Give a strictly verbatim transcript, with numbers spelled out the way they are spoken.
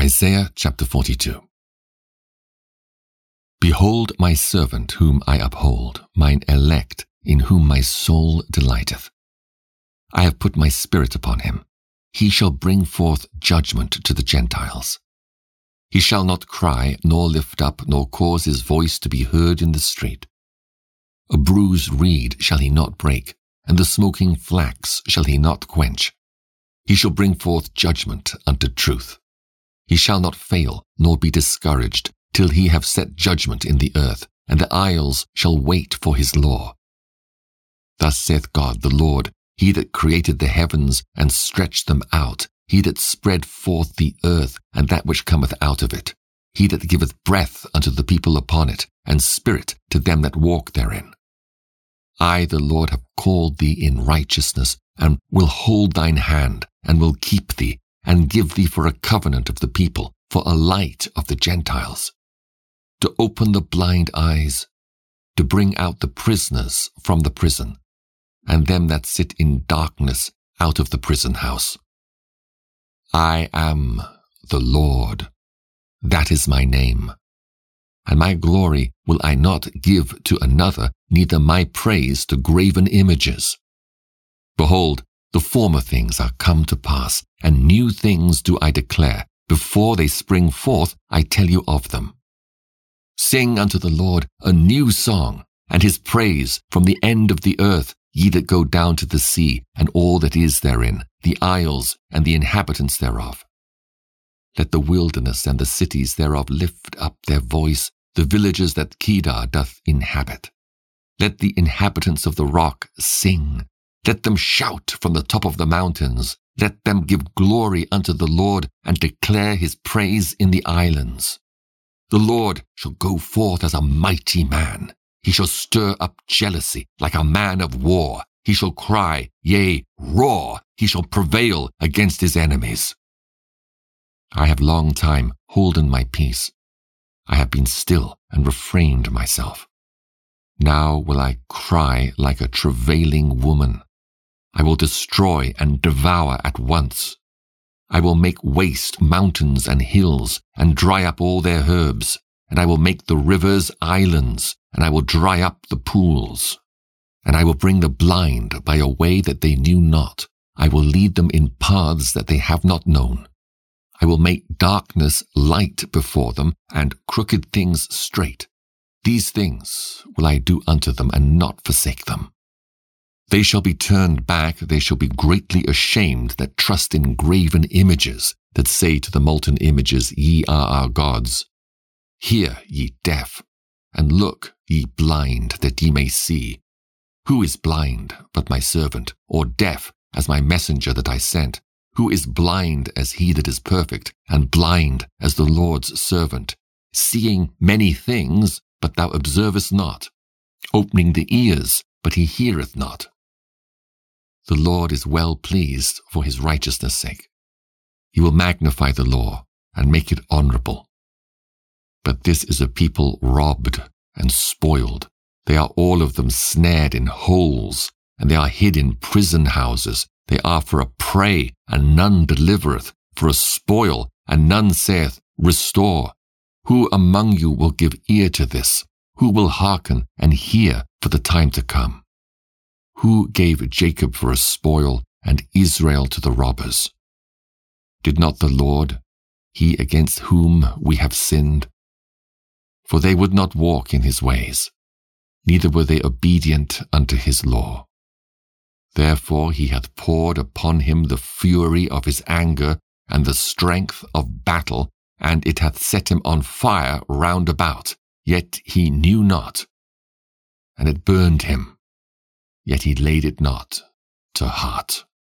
Isaiah chapter forty-two. Behold my servant whom I uphold, mine elect, in whom my soul delighteth. I have put my spirit upon him. He shall bring forth judgment to the Gentiles. He shall not cry, nor lift up, nor cause his voice to be heard in the street. A bruised reed shall he not break, and the smoking flax shall he not quench. He shall bring forth judgment unto truth. He shall not fail, nor be discouraged, till he have set judgment in the earth, and the isles shall wait for his law. Thus saith God the Lord, he that created the heavens and stretched them out, he that spread forth the earth and that which cometh out of it, he that giveth breath unto the people upon it, and spirit to them that walk therein. I, the Lord, have called thee in righteousness, and will hold thine hand, and will keep thee, and give thee for a covenant of the people, for a light of the Gentiles, to open the blind eyes, to bring out the prisoners from the prison, and them that sit in darkness out of the prison house. I am the Lord, that is my name, and my glory will I not give to another, neither my praise to graven images. Behold, the former things are come to pass, and new things do I declare. Before they spring forth, I tell you of them. Sing unto the Lord a new song, and his praise from the end of the earth, ye that go down to the sea, and all that is therein, the isles and the inhabitants thereof. Let the wilderness and the cities thereof lift up their voice, the villages that Kedar doth inhabit. Let the inhabitants of the rock sing. Let them shout from the top of the mountains. Let them give glory unto the Lord, and declare his praise in the islands. The Lord shall go forth as a mighty man. He shall stir up jealousy like a man of war. He shall cry, yea, roar. He shall prevail against his enemies. I have long time holden my peace. I have been still and refrained myself. Now will I cry like a travailing woman. I will destroy and devour at once. I will make waste mountains and hills, and dry up all their herbs, and I will make the rivers islands, and I will dry up the pools. And I will bring the blind by a way that they knew not. I will lead them in paths that they have not known. I will make darkness light before them, and crooked things straight. These things will I do unto them, and not forsake them. They shall be turned back, they shall be greatly ashamed that trust in graven images, that say to the molten images, Ye are our gods. Hear, ye deaf, and look, ye blind, that ye may see. Who is blind but my servant, or deaf as my messenger that I sent? Who is blind as he that is perfect, and blind as the Lord's servant, seeing many things, but thou observest not, opening the ears, but he heareth not? The Lord is well pleased for his righteousness' sake. He will magnify the law and make it honorable. But this is a people robbed and spoiled. They are all of them snared in holes, and they are hid in prison houses. They are for a prey, and none delivereth, for a spoil, and none saith, Restore. Who among you will give ear to this? Who will hearken and hear for the time to come? Who gave Jacob for a spoil, and Israel to the robbers? Did not the Lord, he against whom we have sinned? For they would not walk in his ways, neither were they obedient unto his law. Therefore he hath poured upon him the fury of his anger, and the strength of battle, and it hath set him on fire round about, yet he knew not. And it burned him, yet he laid it not to heart.